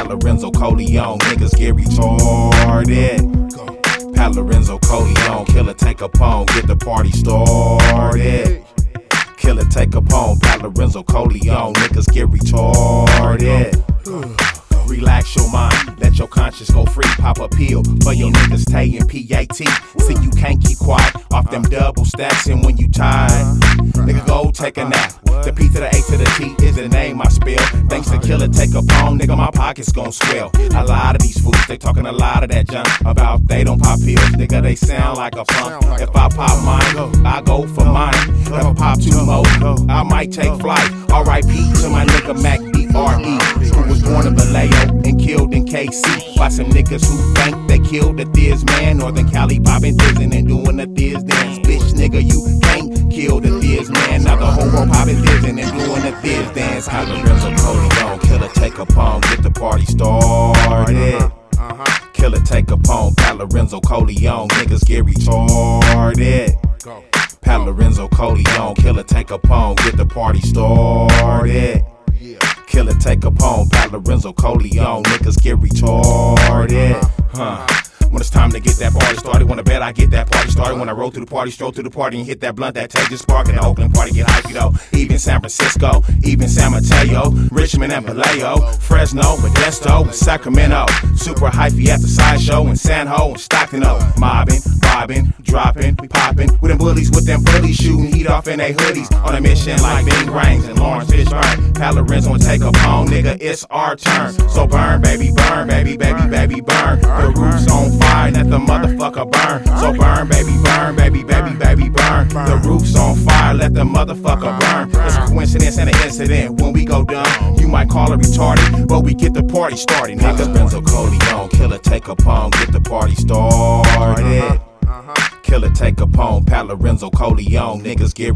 Pat Lorenzo Corleone, niggas get retarded. Pat Lorenzo Corleone, killer take a pone, get the party started. Killer take a pone, Pat Lorenzo Corleone, niggas get retarded. Relax your mind, let your conscience go free. Pop a pill for your niggas Tay and PAT. See, you can't keep quiet off them double stacks, and when you tired, nigga, go take a nap. The P to the A to the T is the name I spell. Thanks to Killer take a phone, nigga, my pockets gon' swell. A lot of these fools, they talking a lot of that junk about they don't pop pills, nigga, they sound like a pump. If I pop mine, I go for mine. If I pop two more, I might take flight. R.I.P. to my nigga Mac B.R.E., who was born in Vallejo and killed in KC by some niggas who think they killed the Thiz man. Northern Cali popping thizzin' and doing the Thiz dance. Bitch, nigga, you can't kill the Thiz man. Now the whole world popping thizzin' and doing the Thiz dance. Pat Lorenzo Corleone, killer take a pone, get the party started. Killer take a pone, Pat Lorenzo Corleone, niggas get retarded. Pat Lorenzo Corleone, killer take a pone, get the party started. Killer take a pone, Pat Lorenzo Corleone, niggas get retarded. When it's time to get that party started, when I bet I get that party started. When I roll through the party, stroll through the party and hit that blunt, that take just spark. And the Oakland party get hypey though. Even San Francisco, even San Mateo, Richmond and Vallejo, Fresno, Modesto, and Sacramento. Super hypey at the sideshow in San Ho and Stockton up. Mobbing, bobbing, dropping, popping. With them bullies, shooting heat off in they hoodies. On a mission like Bing Rings and Lawrence Fishburne. Pat Lorenzo and take a pone, nigga, it's our turn. So burn, baby, burn, baby, baby, baby, burn. The roof's on fire, let the motherfucker burn. So burn, baby, burn, baby, baby, baby, burn. The roof's on fire, let the motherfucker burn. It's a coincidence and an incident. When we go done, you might call it retarded, but we get the party started. Pat Lorenzo Corleone, killer take a pone, get the party started. Killer take a pone, Pat Lorenzo Corleone, niggas get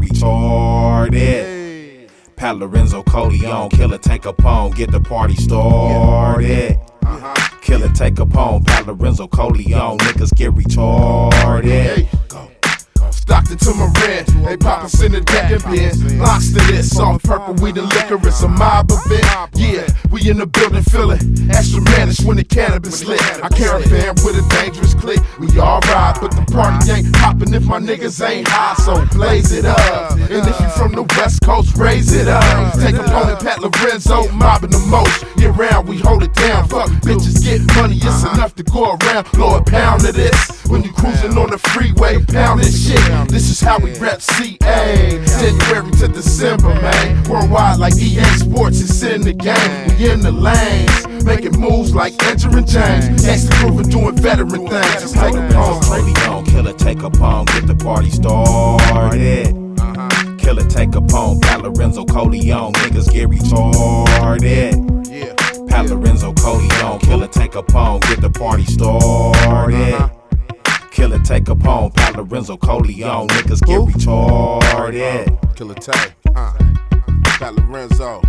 retarded. Pat Lorenzo Corleone, killer take a pone, get the party started. Killer take a pone, Pat Lorenzo Corleone, niggas get retarded. Stockton to Marin, they poppin' in the deck and bin. Locks to this, soft purple weed and liquor, it's a mob event. Yeah, we in the building feelin' extra mannish when the cannabis lit. I caravan with a dangerous clique, we all ride, but the party ain't poppin' if my niggas ain't high, so blaze it up. And if you from the West Coast, raise it up. Take a pony, Pat Lorenzo, mobbing the most. Year round, we hold it down, fuck bitches, get money, it's enough to go around. Blow a pound of this, when you cruising on the freeway, pound this shit. This is how we rep CA. January to December, man. Worldwide like EA Sports, it's in the game. We in the lanes, making moves like entering James. Gangsta proven doing veteran things. Just take a pone, Corleone, killer take a pone, get the party started. Killer take a pone, Pat Lorenzo Corleone, niggas get retarded. Pat Lorenzo Corleone, killer take a pone, get the party started. Killer take a pone, Pat Lorenzo Corleone, niggas get retarded. Killer Tay, Pat Lorenzo,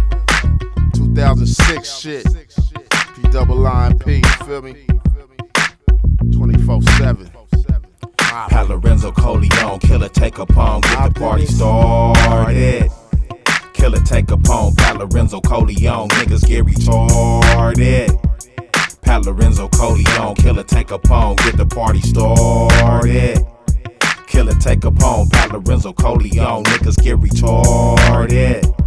2006 shit. P-double-I-N-P, you feel me? 24/7. Pat Lorenzo Corleone, killer take a pone, get the party started. Killer take a pone, Pat Lorenzo Corleone, niggas get retarded. Pat Lorenzo Corleone, killer take a pone, get the party started. Killer take a pone, Pat Lorenzo Corleone, niggas get retarded.